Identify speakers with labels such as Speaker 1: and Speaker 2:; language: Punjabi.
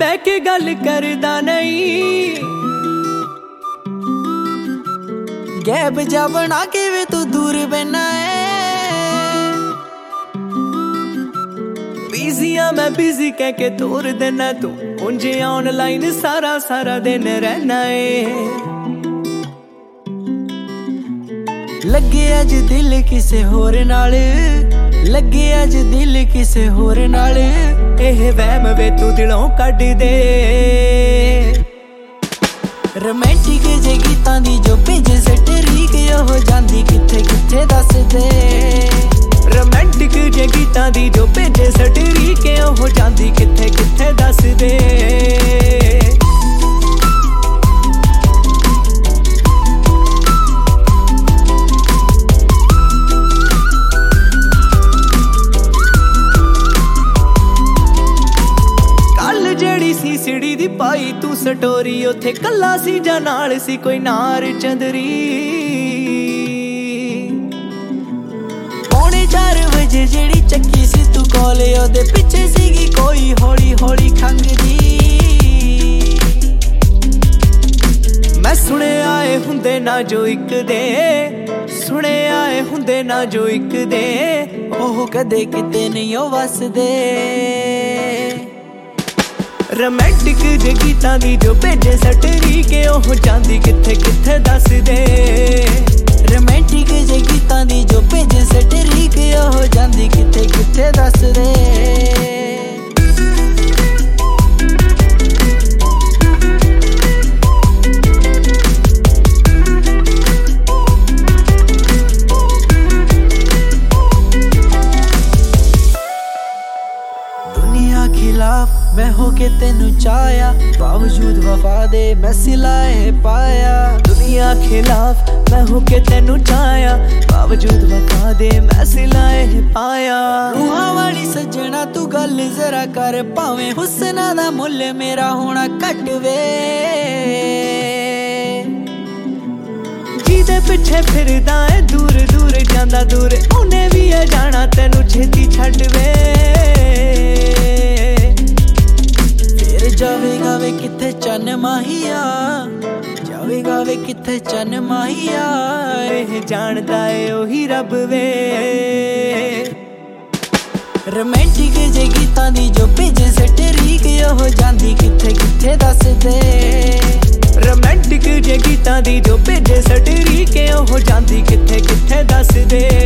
Speaker 1: ਬਹਿ ਕੇ ਗੱਲ ਕਰਦਾ ਨਹੀਂ।
Speaker 2: ਗੈਬ ਜਾ ਬਣਾ ਕੇ ਵੇ ਤੂੰ ਦੂਰ ਬੈਨਾ ਏ।
Speaker 1: ਬਿਜ਼ੀ ਆ ਮੈਂ ਬਿਜ਼ੀ ਕਹਿ ਕੇ ਤੋਰ ਦੇਣਾ ਤੂੰ ਉਂਝ ਆਨਲਾਈਨ ਸਾਰਾ ਦਿਨ ਰਹਿਣਾ ਏ।
Speaker 2: ਲੱਗੇ ਅੱਜ ਦਿਲ ਕਿਸੇ ਹੋਰ ਨਾਲ, ਲੱਗੇ ਅੱਜ ਦਿਲ ਕਿਸੇ ਹੋਰ ਨਾਲ।
Speaker 1: ਇਹ ਵਹਿਮ ਵੇ ਤੂੰ ਦਿਲੋਂ ਕੱਢ ਦੇ।
Speaker 2: ਰੋਮਾਂਟਿਕ ਜੇ ਗੀਤਾਂ ਦੀ ਜੋ ਭੇਜੇ ਸਟਰੀਕ ਉਹ ਜਾਂਦੀ ਕਿੱਥੇ ਕਿੱਥੇ ਦੱਸ ਦੇ।
Speaker 1: ਰੋਮਾਂਟਿਕ ਜੇ ਗੀਤਾਂ ਦੀ ਜੋ ਭੇਜੇ ਸਟਰੀਕ ਉਹ ਜਾਂਦੀ ਕਿੱਥੇ ਕਿੱਥੇ ਦੱਸ ਦੇ। ਸਿੜੀ ਦੀ ਪਾਈ ਤੂੰ ਸਟੋਰੀ ਉੱਥੇ ਕੱਲਾ ਸੀ ਜਾਂ ਨਾਲ ਸੀ ਕੋਈ ਨਾਰ ਚੰਦਰੀ।
Speaker 2: 4:30 ਵਜੇ ਜਿਹੜੀ ਚੱਕੀ ਸੀ ਤੂੰ ਕੋਲ ਉਹਦੇ ਪਿੱਛੇ ਸੀਗੀ ਕੋਈ ਹੌਲੀ ਹੌਲੀ ਖੰਗਦੀ।
Speaker 1: ਮੈਂ ਸੁਣੇ ਆਏ ਹੁੰਦੇ ਨਾ ਜੋ ਇੱਕ ਦੇ, ਸੁਣੇ ਆਏ ਹੁੰਦੇ ਨਾ ਜੋ ਇੱਕ ਦੇ।
Speaker 2: ਉਹ ਕਦੇ ਕਿਤੇ ਨਹੀਂ ਉਹ ਵਸਦੇ।
Speaker 1: ਰੋਮਾਂਟਿਕ ਜੇ ਗੀਤਾਂ ਦੀ ਜੋ ਭੇਜੇ ਸਟਰੀਕ ਉਹ ਜਾਂਦੀ ਕਿੱਥੇ ਕਿੱਥੇ ਦੱਸ ਦੇ।
Speaker 2: ਰੋਮਾਂਟਿਕ ਜੇ ਗੀਤਾਂ ਦੀ ਜੋ ਭੇਜੇ ਸਟਰੀਕ ਉਹ ਜਾਂਦੀ ਕਿੱਥੇ ਕਿੱਥੇ ਦੱਸ ਦੇ। ਦੁਨੀਆ ਖਿਲਾਫ मैं होके तेनू चाया बावजूद वफा दे मैं सिलाए पाया।
Speaker 1: दुनिया खिलाफ मैं होके तेनू चाया बावजूद वफा दे मैं सिलाए पाया।
Speaker 2: रूहां वाली सजना तू गल जरा कर भावें हुस्ना दा मुल मेरा होना घट वे।
Speaker 1: जिदे पिछे फिरदा है दूर दूर जांदा दूर उन्हें भी है जाना तेनू छेती छड्ड वे।
Speaker 2: जावेगा वे किथे चन माहिया, जावेगा वे किथे चन माहिया।
Speaker 1: ਇਹ ਜਾਣਦਾ ਏ ਉਹੀ ਰੱਬ ਵੇ।
Speaker 2: ਰੋਮਾਂਟਿਕ ਜੇ ਗੀਤਾਂ ਦੀ ਜੋ ਭੇਜੇ ਸਟਰੀਕ ਉਹ ਜਾਂਦੀ ਕਿੱਥੇ ਕਿੱਥੇ ਦੱਸ ਦੇ।
Speaker 1: ਰੋਮਾਂਟਿਕ ਜੇ ਗੀਤਾਂ ਦੀ ਜੋ ਭੇਜੇ ਸਟਰੀਕ ਉਹ ਜਾਂਦੀ ਕਿੱਥੇ ਕਿੱਥੇ ਦੱਸ ਦੇ।